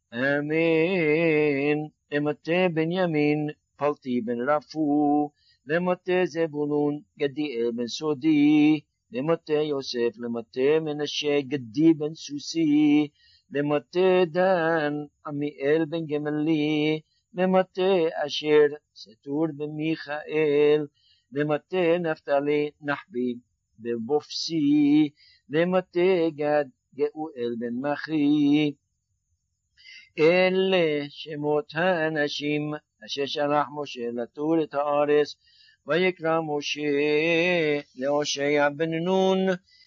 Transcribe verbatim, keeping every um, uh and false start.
אמן. למטה בנימין פלטי בן רפו, למטה זבולון גדיאל בן סודי, למטה יוסף למטה מנשה גדי בן סוסי, למטה דן עמיאל בן גמלי, למטה אשר סטור בן מיכאל, למטה נפתלי נחבי בן בופסי, למטה גד גאואל בן מחי. אלה שמות האנשים אשר שלח משה לתור את הארץ. ויקרא משה להושע בן נון